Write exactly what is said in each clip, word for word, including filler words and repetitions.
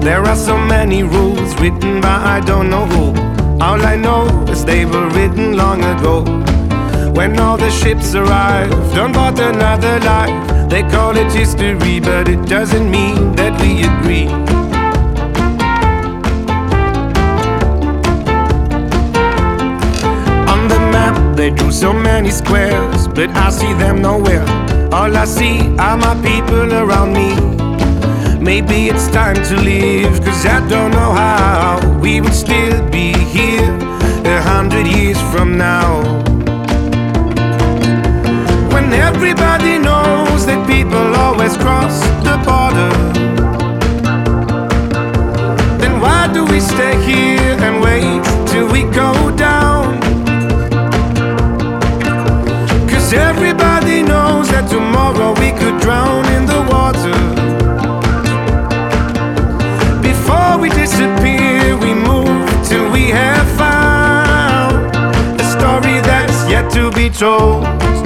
There are so many rules written by I don't know who. All I know is they were written long ago. When all the ships arrived on board another life, they call it history, but it doesn't mean that we agree. On the map they drew so many squares, but I see them nowhere. All I see are my people around me. Maybe it's time to leave, cause I don't know how we would still be here a hundred years from now. When everybody knows that people always cross the border, then why do we stay here and wait till we go down? Cause everybody knows that tomorrow we could drown in the water. Before we disappear, we move till we have found a story that's yet to be told.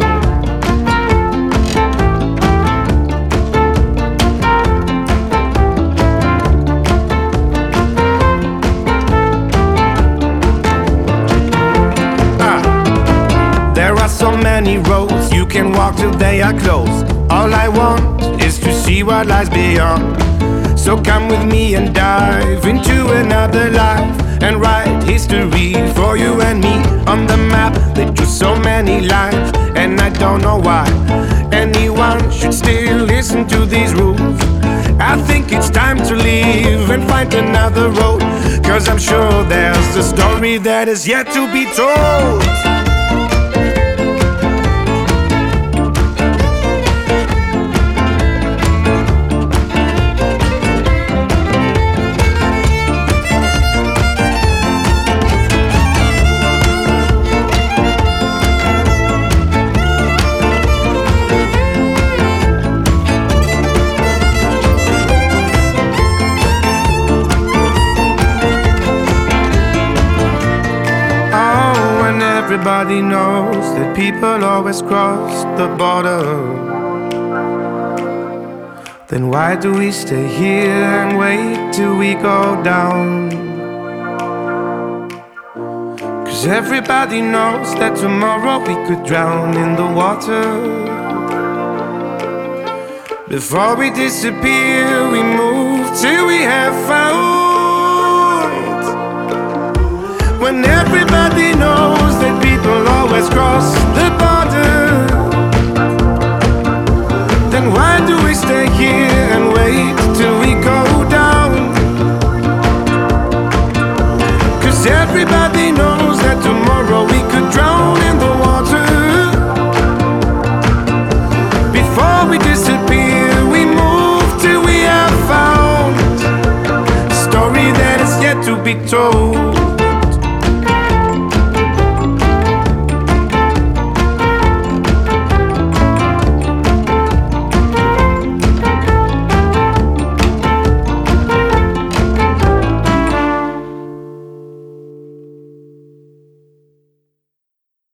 There are so many roads you can walk till they are closed. All I want is to see what lies beyond. So come with me and dive into another life and write history for you and me. On the map they drew so many lines, and I don't know why anyone should still listen to these rules. I think it's time to leave and find another road, cause I'm sure there's a story that is yet to be told. Everybody knows that people always cross the border. Then why do we stay here and wait till we go down? Cause everybody knows that tomorrow we could drown in the water. Before we disappear, we move till we have found. When everybody knows that people always cross the border, then why do we stay here and wait till we go down? Cause everybody knows that tomorrow we could drown in the water. Before we disappear, we move till we have found a story that is yet to be told.